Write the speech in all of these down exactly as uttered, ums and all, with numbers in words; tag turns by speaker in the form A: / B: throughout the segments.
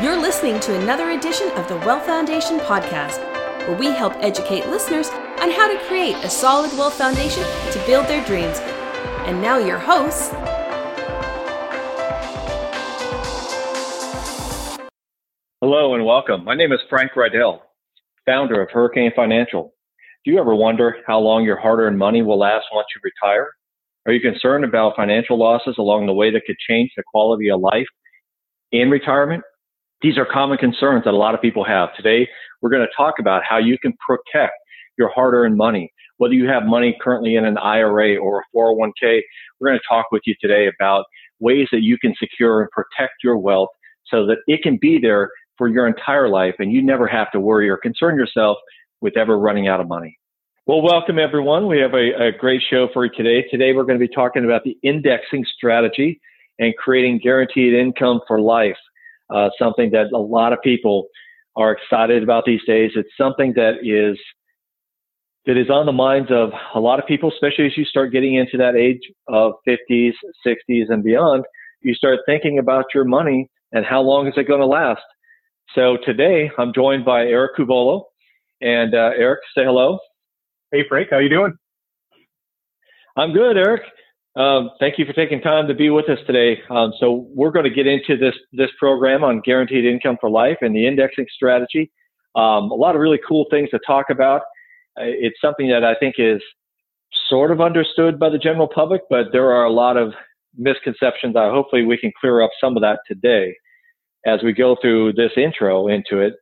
A: You're listening to another edition of the Wealth Foundation podcast, where we help educate listeners on how to create a solid wealth foundation to build their dreams. And now your hosts.
B: Hello and welcome. My name is Frank Rydell, founder of Hurricane Financial. Do you ever wonder how long your hard-earned money will last once you retire? Are you concerned about financial losses along the way that could change the quality of life in retirement? These are common concerns that a lot of people have. Today, we're going to talk about how you can protect your hard-earned money. Whether you have money currently in an I R A or a four oh one k, we're going to talk with you today about ways that you can secure and protect your wealth so that it can be there for your entire life and you never have to worry or concern yourself with ever running out of money. Well, welcome everyone. We have a, a great show for you today. Today, we're going to be talking about the indexing strategy and creating guaranteed income for life. Uh, something that a lot of people are excited about these days. It's something that is that is on the minds of a lot of people, especially as you start getting into that age of fifties, sixties, and beyond. You start thinking about your money and how long is it going to last. So today, I'm joined by Eric Cubolo. And uh, Eric, say hello.
C: Hey, Frank. How you doing?
B: I'm good, Eric. Um, thank you for taking time to be with us today. Um, so we're going to get into this this program on guaranteed income for life and the indexing strategy. Um, a lot of really cool things to talk about. Uh, it's something that I think is sort of understood by the general public, but there are a lot of misconceptions. Uh, hopefully we can clear up some of that today as we go through this intro into it.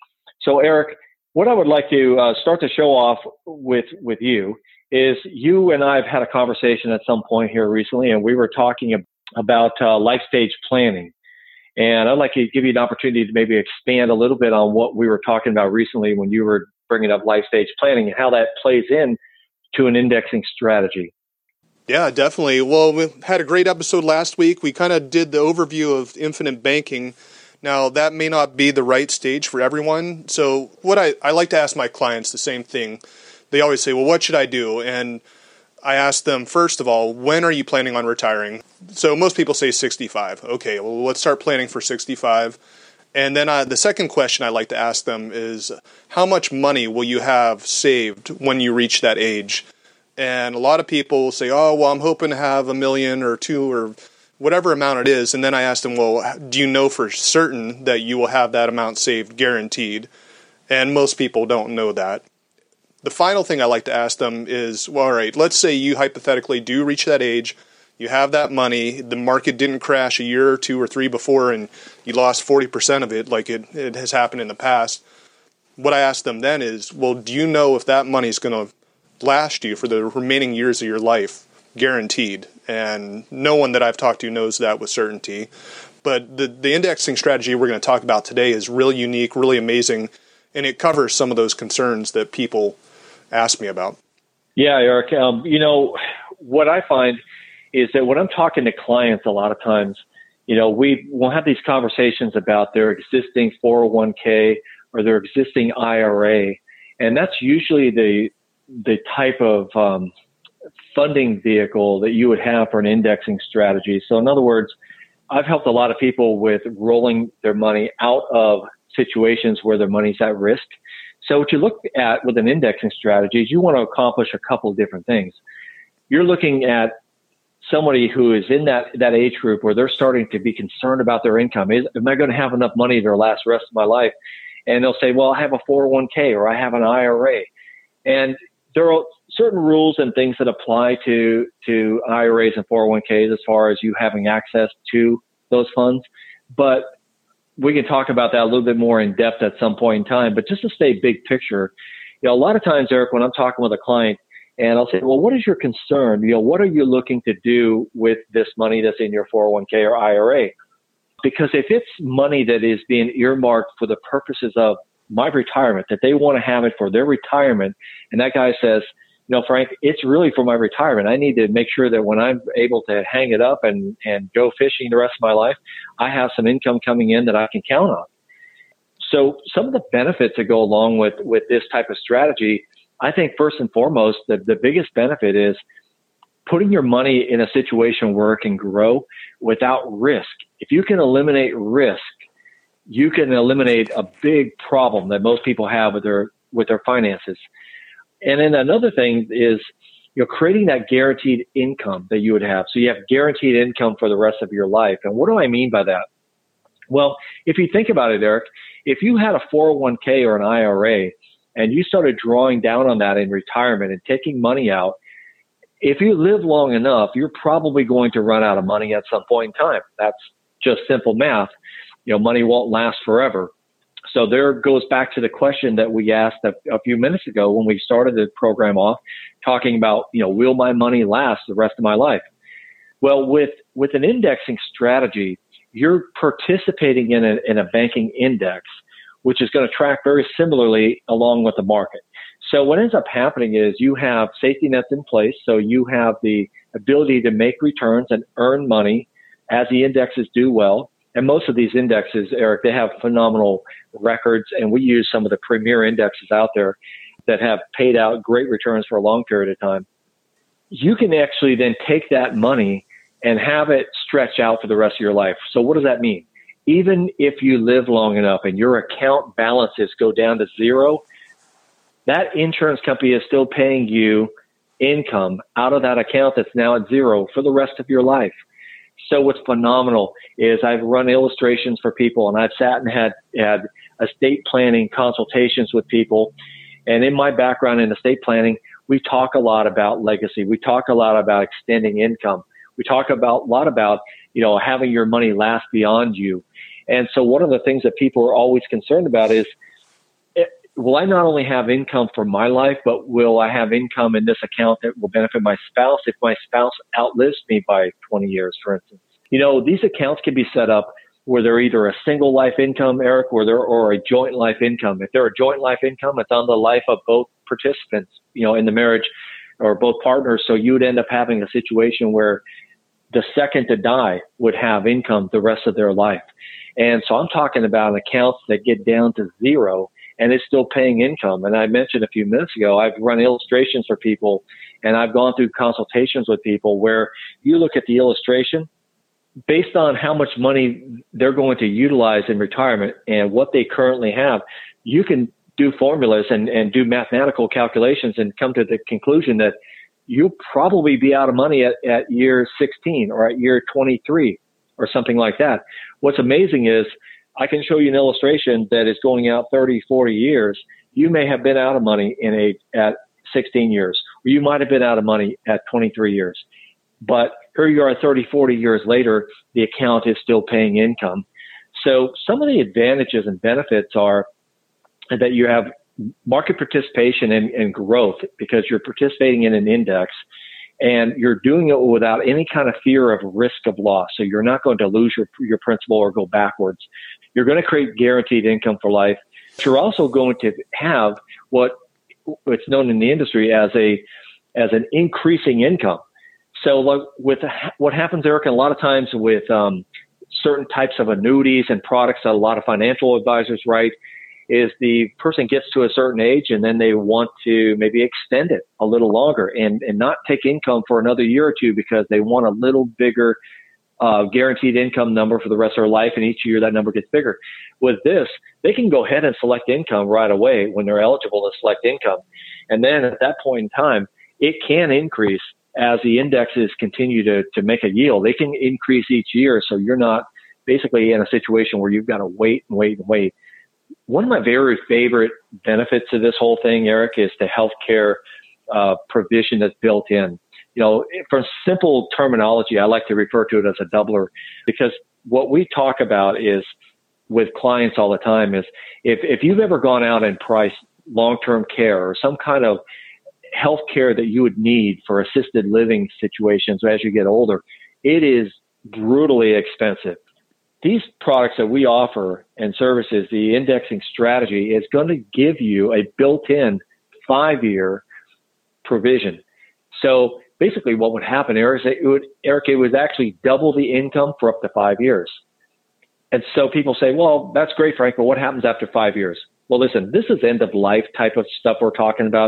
B: So Eric, what I would like to uh, start to show off with with you is you and I have had a conversation at some point here recently, and we were talking about uh, life stage planning. And I'd like to give you an opportunity to maybe expand a little bit on what we were talking about recently when you were bringing up life stage planning and how that plays in to an indexing strategy.
C: Yeah, definitely. Well, we had a great episode last week. We kind of did the overview of infinite banking. Now, that may not be the right stage for everyone. So what I, I like to ask my clients the same thing. They always say, well, what should I do? And I ask them, first of all, when are you planning on retiring? So most people say sixty-five. Okay, well, let's start planning for sixty-five. And then I, the second question I like to ask them is, how much money will you have saved when you reach that age? And a lot of people say, oh, well, I'm hoping to have a million or two or whatever amount it is. And then I ask them, well, do you know for certain that you will have that amount saved guaranteed? And most people don't know that. The final thing I like to ask them is, well, all right, let's say you hypothetically do reach that age, you have that money, the market didn't crash a year or two or three before and you lost forty percent of it like it, it has happened in the past. What I ask them then is, well, do you know if that money is going to last you for the remaining years of your life, guaranteed? And no one that I've talked to knows that with certainty. But the, the indexing strategy we're going to talk about today is really unique, really amazing, and it covers some of those concerns that people ask me about.
B: Yeah, Eric. Um, you know, what I find is that when I'm talking to clients a lot of times, you know, we will have these conversations about their existing four oh one k or their existing I R A. And that's usually the the type of um, funding vehicle that you would have for an indexing strategy. So in other words, I've helped a lot of people with rolling their money out of situations where their money's at risk. So what you look at with an indexing strategy is you want to accomplish a couple of different things. You're looking at somebody who is in that, that age group where they're starting to be concerned about their income. Is, am I going to have enough money to last the rest of my life? And they'll say, well, I have a four oh one k or I have an I R A. And there are certain rules and things that apply to, to I R As and four oh one k's as far as you having access to those funds. But we can talk about that a little bit more in depth at some point in time. But just to stay big picture, you know, a lot of times, Eric, when I'm talking with a client and I'll say, well, what is your concern? You know, what are you looking to do with this money that's in your four oh one k or I R A? Because if it's money that is being earmarked for the purposes of my retirement, that they want to have it for their retirement, and that guy says, you know, Frank, it's really for my retirement. I need to make sure that when I'm able to hang it up and, and go fishing the rest of my life, I have some income coming in that I can count on. So some of the benefits that go along with, with this type of strategy, I think first and foremost, the, the biggest benefit is putting your money in a situation where it can grow without risk. If you can eliminate risk, you can eliminate a big problem that most people have with their with their finances. And then another thing is, you know, creating that guaranteed income that you would have. So you have guaranteed income for the rest of your life. And what do I mean by that? Well, if you think about it, Eric, if you had a four oh one k or an I R A and you started drawing down on that in retirement and taking money out, if you live long enough, you're probably going to run out of money at some point in time. That's just simple math. You know, money won't last forever. So there goes back to the question that we asked a, a few minutes ago when we started the program off, talking about, you know, will my money last the rest of my life? Well, with, with an indexing strategy, you're participating in a, in a banking index, which is going to track very similarly along with the market. So what ends up happening is you have safety nets in place. So you have the ability to make returns and earn money as the indexes do well. And most of these indexes, Eric, they have phenomenal records, and we use some of the premier indexes out there that have paid out great returns for a long period of time. You can actually then take that money and have it stretch out for the rest of your life. So what does that mean? Even if you live long enough and your account balances go down to zero, that insurance company is still paying you income out of that account that's now at zero for the rest of your life. So what's phenomenal is I've run illustrations for people, and I've sat and had, had estate planning consultations with people. And in my background in estate planning, we talk a lot about legacy. We talk a lot about extending income. We talk about a lot about, you know, having your money last beyond you. And so one of the things that people are always concerned about is, will I not only have income for my life, but will I have income in this account that will benefit my spouse if my spouse outlives me by twenty years, for instance? You know, these accounts can be set up where they're either a single life income, Eric, or they're, or a joint life income. If they're a joint life income, it's on the life of both participants, you know, in the marriage, or both partners. So you would end up having a situation where the second to die would have income the rest of their life. And so I'm talking about accounts that get down to zero and it's still paying income. And I mentioned a few minutes ago, I've run illustrations for people, and I've gone through consultations with people where you look at the illustration based on how much money they're going to utilize in retirement and what they currently have. You can do formulas and, and do mathematical calculations and come to the conclusion that you'll probably be out of money at, at year sixteen or at year twenty-three or something like that. What's amazing is I can show you an illustration that is going out thirty, forty years. You may have been out of money in a, at sixteen years, or you might have been out of money at twenty-three years. But here you are thirty, forty years later, the account is still paying income. So some of the advantages and benefits are that you have market participation and, and growth because you're participating in an index, and you're doing it without any kind of fear of risk of loss. So you're not going to lose your, your principal or go backwards. You're going to create guaranteed income for life. You're also going to have what it's known in the industry as a as an increasing income. So like with what happens, Eric, a lot of times with um, certain types of annuities and products that a lot of financial advisors write, is the person gets to a certain age and then they want to maybe extend it a little longer and, and not take income for another year or two because they want a little bigger uh, guaranteed income number for the rest of their life. And each year that number gets bigger. With this, they can go ahead and select income right away when they're eligible to select income. And then at that point in time, it can increase as the indexes continue to, to make a yield. They can increase each year. So you're not basically in a situation where you've got to wait and wait and wait. One of my very favorite benefits of this whole thing, Eric, is the healthcare uh, provision that's built in. You know, for simple terminology, I like to refer to it as a doubler, because what we talk about is with clients all the time is if, if you've ever gone out and priced long-term care or some kind of health care that you would need for assisted living situations as you get older, it is brutally expensive. These products that we offer and services, the indexing strategy, is going to give you a built-in five-year provision. So basically what would happen, Eric, it would, Eric, it would actually double the income for up to five years. And so people say, well, that's great, Frank, but what happens after five years? Well, listen, this is end-of-life type of stuff we're talking about.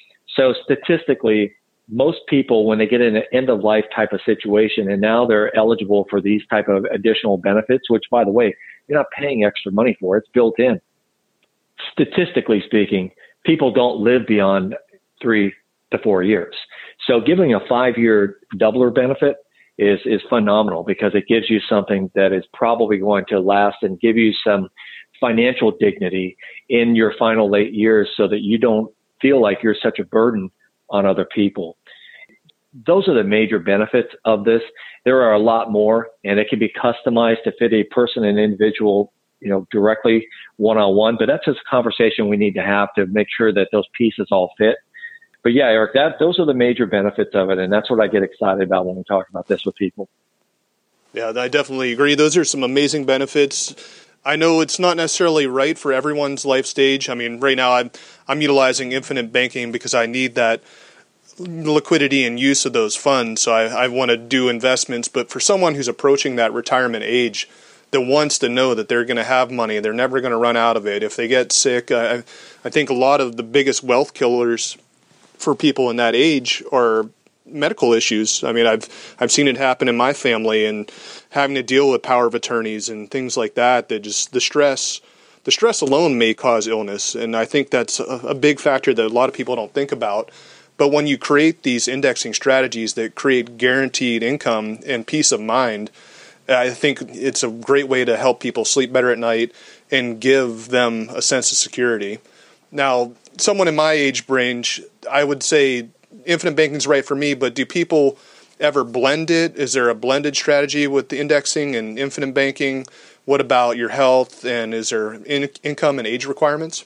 B: So statistically, most people, when they get in an end-of-life type of situation and now they're eligible for these type of additional benefits, which, by the way, You're not paying extra money for it. It's built in. Statistically speaking, people don't live beyond three to four years. So giving a five-year doubler benefit is, is phenomenal because it gives you something that is probably going to last and give you some financial dignity in your final late years so that you don't feel like you're such a burden on other people. Those are the major benefits of this. There are a lot more, and it can be customized to fit a person, an individual, you know, directly one-on-one. But that's just a conversation we need to have to make sure that those pieces all fit. But yeah, Eric, that those are the major benefits of it, and that's what I get excited about when we talk about this with people.
C: Yeah, I definitely agree. Those are some amazing benefits. I know it's not necessarily right for everyone's life stage. I mean, right now I'm I'm utilizing infinite banking because I need that liquidity and use of those funds. So I, I want to do investments. But for someone who's approaching that retirement age that wants to know that they're going to have money, they're never going to run out of it. If they get sick, I, I think a lot of the biggest wealth killers for people in that age are medical issues. I mean, I've I've seen it happen in my family, and having to deal with power of attorneys and things like that. That just the stress, the stress alone may cause illness, and I think that's a, a big factor that a lot of people don't think about. But when you create these indexing strategies that create guaranteed income and peace of mind, I think it's a great way to help people sleep better at night and give them a sense of security. Now, someone in my age range, I would say infinite banking is right for me, but do people ever blend it? Is there a blended strategy with the indexing and infinite banking? What about your health, and is there in- income and age requirements?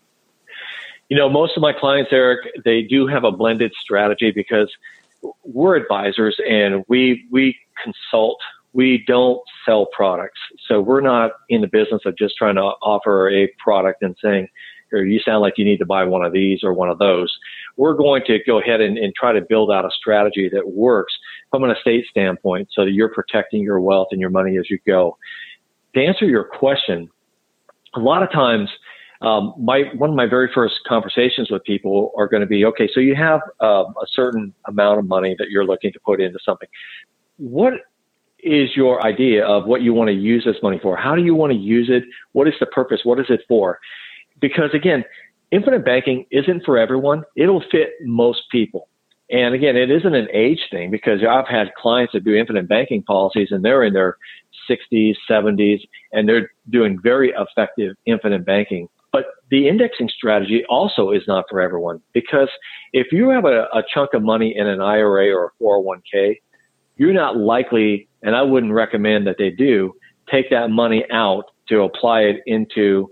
B: You know, most of my clients, Eric, they do have a blended strategy because we're advisors and we we consult. We don't sell products. So we're not in the business of just trying to offer a product and saying, or you sound like you need to buy one of these or one of those. We're going to go ahead and, and try to build out a strategy that works from an estate standpoint so that you're protecting your wealth and your money as you go. To answer your question, a lot of times, um, my one of my very first conversations with people are going to be, okay, so you have uh, a certain amount of money that you're looking to put into something. What is your idea of what you want to use this money for? How do you want to use it? What is the purpose? What is it for? Because again, infinite banking isn't for everyone. It'll fit most people. And again, it isn't an age thing because I've had clients that do infinite banking policies and they're in their sixties, seventies, and they're doing very effective infinite banking. But the indexing strategy also is not for everyone because if you have a, a chunk of money in an I R A or a four oh one k, you're not likely, and I wouldn't recommend that they do, take that money out to apply it into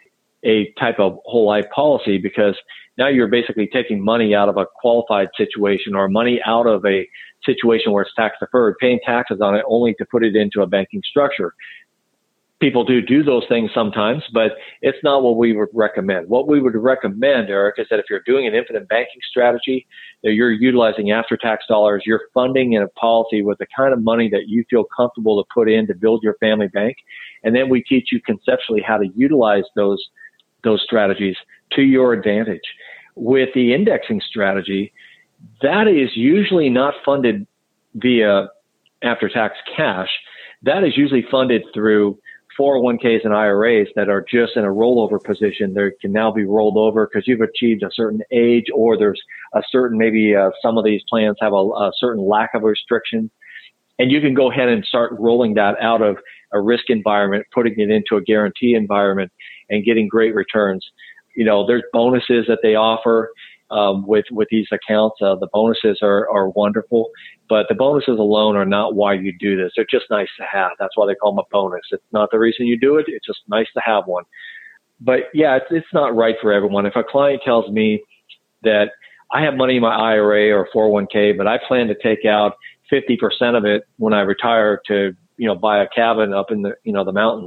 B: a type of whole life policy because now you're basically taking money out of a qualified situation or money out of a situation where it's tax deferred, paying taxes on it only to put it into a banking structure. People do do those things sometimes, but it's not what we would recommend. What we would recommend, Eric, is that if you're doing an infinite banking strategy, that you're utilizing after-tax dollars, you're funding in a policy with the kind of money that you feel comfortable to put in to build your family bank. And then we teach you conceptually how to utilize those those strategies to your advantage. With the indexing strategy, that is usually not funded via after-tax cash. That is usually funded through four oh one k's and I R As that are just in a rollover position. They can now be rolled over because you've achieved a certain age or there's a certain, maybe uh, some of these plans have a, a certain lack of restriction. And you can go ahead and start rolling that out of a risk environment, putting it into a guarantee environment and getting great returns. You know, there's bonuses that they offer um, with, with these accounts. Uh, the bonuses are, are wonderful, but the bonuses alone are not why you do this. They're just nice to have. That's why they call them a bonus. It's not the reason you do it. It's just nice to have one. But yeah, it's, it's not right for everyone. If a client tells me that I have money in my I R A or four oh one k, but I plan to take out fifty percent of it when I retire to, you know, buy a cabin up in the, you know, the mountains,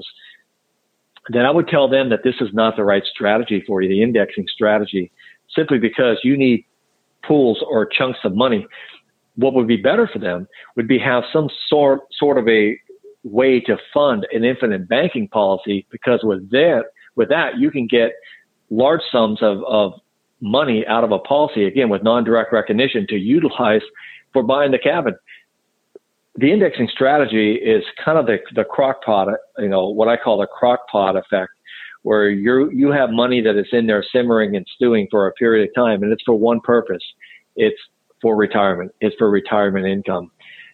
B: then I would tell them that this is not the right strategy for you, the indexing strategy, simply because you need pools or chunks of money. What would be better for them would be have some sort, sort of a way to fund an infinite banking policy, because with that, with that, you can get large sums of, of money out of a policy, again, with non-direct recognition to utilize for buying the cabin. the indexing strategy is kind of the, the crock pot, you know, what I call the crock pot effect, where you you have money that is in there simmering and stewing for a period of time, and it's for one purpose. It's for retirement. It's for retirement income.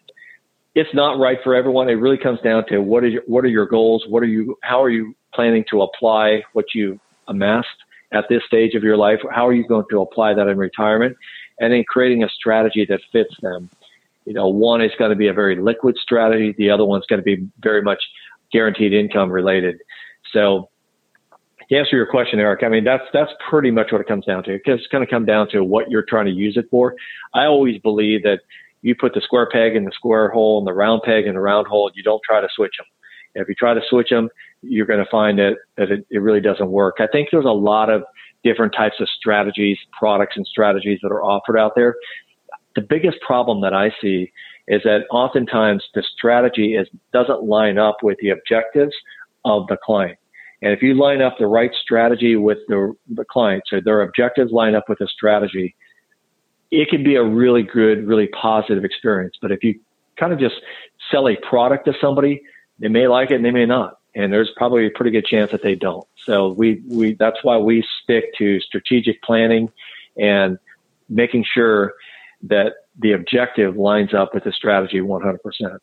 B: It's not right for everyone. It really comes down to what is your, what are your goals? What are you? How are you planning to apply what you amassed at this stage of your life? How are you going to apply that in retirement? And then creating a strategy that fits them. You know, one is going to be a very liquid strategy. The other one's going to be very much guaranteed income related. So to answer your question, Eric, I mean, that's, that's pretty much what it comes down to. It's going to come down to what you're trying to use it for. I always believe that you put the square peg in the square hole and the round peg in the round hole. You don't try to switch them. If you try to switch them, you're going to find that, that it, it really doesn't work. I think there's a lot of different types of strategies, products and strategies that are offered out there. The biggest problem that I see is that oftentimes the strategy is doesn't line up with the objectives of the client. And if you line up the right strategy with the, the client, so their objectives line up with the strategy, it can be a really good, really positive experience. But if you kind of just sell a product to somebody, they may like it and they may not. And there's probably a pretty good chance that they don't. So we, we that's why we stick to strategic planning and making sure that the objective lines up with the strategy one hundred percent.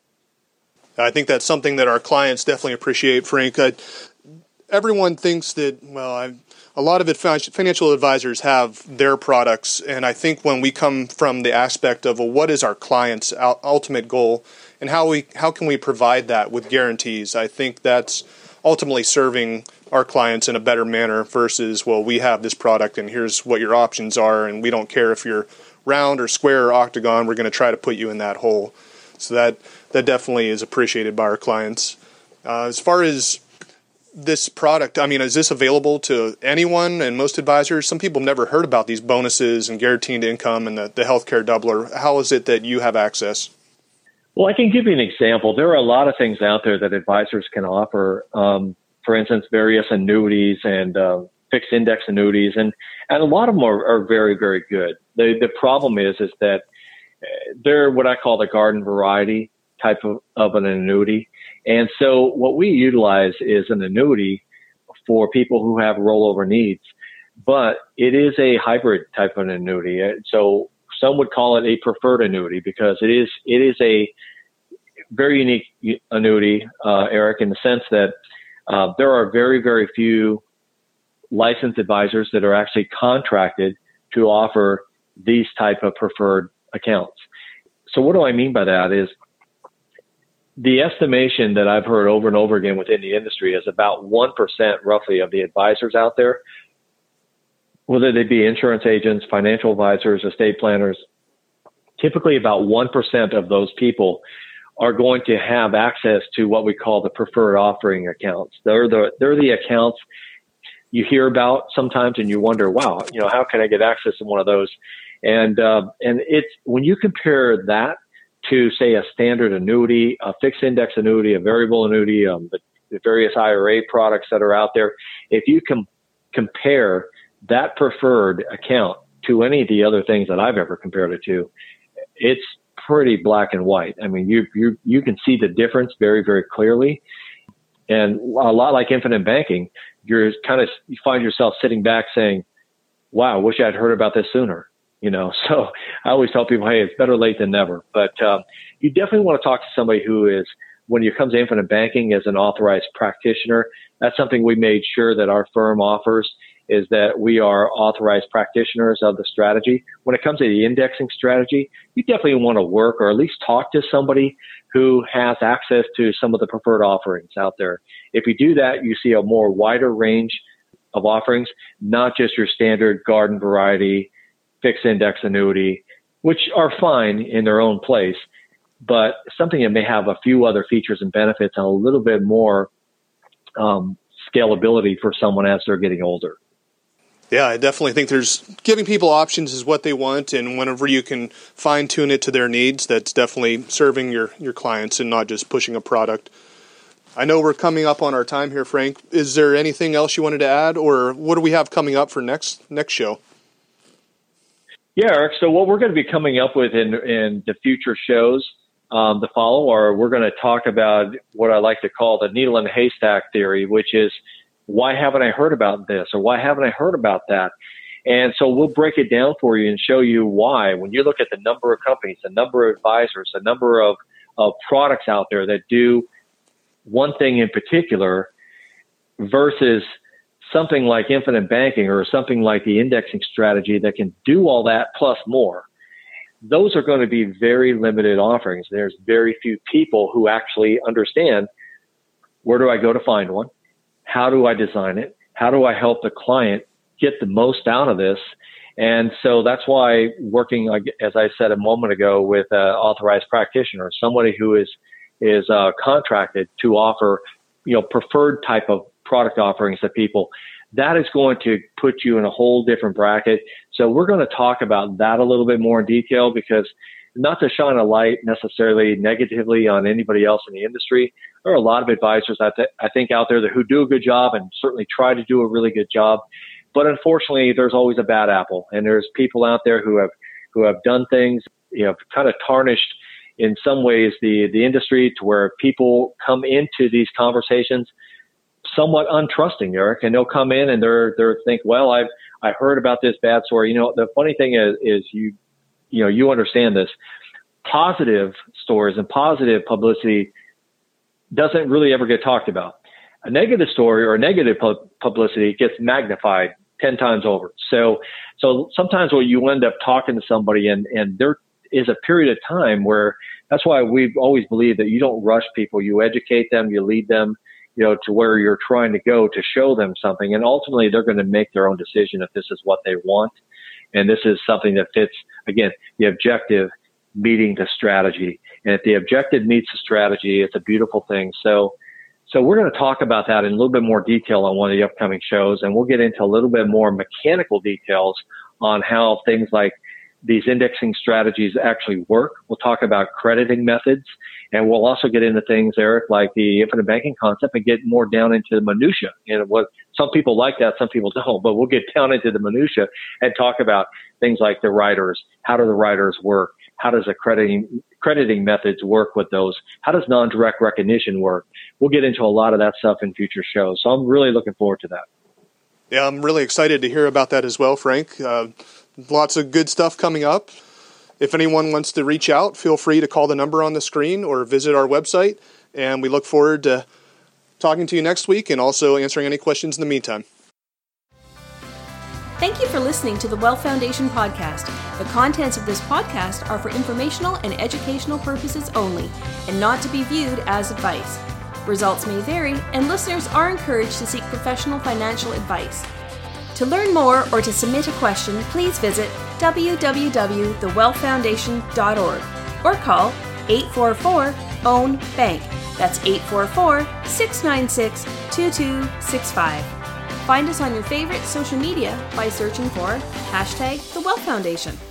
C: I think that's something that our clients definitely appreciate, Frank. I, everyone thinks that, well, I, a lot of it, financial advisors have their products, and I think when we come from the aspect of, well, what is our client's ultimate goal, and how we how can we provide that with guarantees, I think that's ultimately serving our clients in a better manner versus, well, we have this product, and here's what your options are, and we don't care if you're round or square or octagon, we're going to try to put you in that hole. So that that definitely is appreciated by our clients. Uh, as far as this product, I mean, is this available to anyone and most advisors? Some people have never heard about these bonuses and guaranteed income and the, the healthcare doubler. How is it that you have access?
B: Well, I can give you an example. There are a lot of things out there that advisors can offer. Um, for instance, various annuities and uh, fixed index annuities, and, and a lot of them are, are very, very good. The the problem is is that they're what I call the garden variety type of, of an annuity. And so what we utilize is an annuity for people who have rollover needs, but it is a hybrid type of an annuity. So some would call it a preferred annuity because it is it is a very unique annuity, uh, Eric, in the sense that uh, there are very, very few licensed advisors that are actually contracted to offer these type of preferred accounts. So what do I mean by that is the estimation that I've heard over and over again within the industry is about one percent roughly of the advisors out there, whether they be insurance agents, financial advisors, estate planners, typically about one percent of those people are going to have access to what we call the preferred offering accounts. They're the, they're the accounts you hear about sometimes and you wonder, wow, you know, how can I get access to one of those? And, uh, and it's, when you compare that to say a standard annuity, a fixed index annuity, a variable annuity, um, the, the various I R A products that are out there, if you can compare that preferred account to any of the other things that I've ever compared it to, it's pretty black and white. I mean, you, you, you can see the difference very, very clearly. And a lot like infinite banking, you're kind of, you find yourself sitting back saying, wow, I wish I'd heard about this sooner. You know, so I always tell people, hey, it's better late than never. But uh, you definitely want to talk to somebody who is, when it comes to infinite banking as an authorized practitioner, that's something we made sure that our firm offers, is that we are authorized practitioners of the strategy. When it comes to the indexing strategy, you definitely want to work or at least talk to somebody who has access to some of the preferred offerings out there. If you do that, you see a more wider range of offerings, not just your standard garden variety fixed index annuity, which are fine in their own place, but something that may have a few other features and benefits and a little bit more um, scalability for someone as they're getting older.
C: Yeah, I definitely think there's giving people options is what they want, and whenever you can fine tune it to their needs, that's definitely serving your, your clients and not just pushing a product. I know we're coming up on our time here, Frank. Is there anything else you wanted to add, or what do we have coming up for next next show?
B: Yeah, Eric. So what we're going to be coming up with in, in the future shows um, to follow, or we're going to talk about what I like to call the needle in the haystack theory, which is, why haven't I heard about this, or why haven't I heard about that? And so we'll break it down for you and show you why. When you look at the number of companies, the number of advisors, the number of, of products out there that do one thing in particular versus something like infinite banking or something like the indexing strategy that can do all that plus more, those are going to be very limited offerings. There's very few people who actually understand, where do I go to find one? How do I design it? How do I help the client get the most out of this? And so that's why working, as I said a moment ago, with an authorized practitioner, somebody who is is uh, contracted to offer, you know, preferred type of product offerings to people, that is going to put you in a whole different bracket. So we're going to talk about that a little bit more in detail, because not to shine a light necessarily negatively on anybody else in the industry, there are a lot of advisors I, th- I think out there that who do a good job and certainly try to do a really good job. But unfortunately, there's always a bad apple, and there's people out there who have who have done things, you know, kind of tarnished in some ways the the industry, to where people come into these conversations somewhat untrusting, Eric, and they'll come in and they're they're think, well, I've I heard about this bad story. You know, the funny thing is is you you know you understand this. Positive stories and positive publicity doesn't really ever get talked about. A negative story or a negative pu- publicity gets magnified ten times over. So, so sometimes when you end up talking to somebody, and, and there is a period of time where, that's why we've always believed that you don't rush people. You educate them, you lead them, you know, to where you're trying to go, to show them something. And ultimately they're going to make their own decision if this is what they want. And this is something that fits, again, the objective meeting the strategy. And if the objective meets the strategy, it's a beautiful thing. So, So we're going to talk about that in a little bit more detail on one of the upcoming shows, and we'll get into a little bit more mechanical details on how things like these indexing strategies actually work. We'll talk about crediting methods, and we'll also get into things, Eric, like the infinite banking concept, and get more down into the minutia. You know, what some people like that, some people don't, but we'll get down into the minutia and talk about things like the riders. How do the riders work? How does accrediting crediting methods work with those? How does non-direct recognition work? We'll get into a lot of that stuff in future shows. So I'm really looking forward to that.
C: Yeah, I'm really excited to hear about that as well, Frank. Uh, lots of good stuff coming up. If anyone wants to reach out, feel free to call the number on the screen or visit our website. And we look forward to talking to you next week and also answering any questions in the meantime.
A: Thank you for listening to the Wealth Foundation podcast. The contents of this podcast are for informational and educational purposes only, and not to be viewed as advice. Results may vary, and listeners are encouraged to seek professional financial advice. To learn more or to submit a question, please visit w w w dot the wealth foundation dot org or call eight four four, O W N, BANK. That's eight four four, six nine six, two two six five. Find us on your favorite social media by searching for hashtag The Wealth Foundation.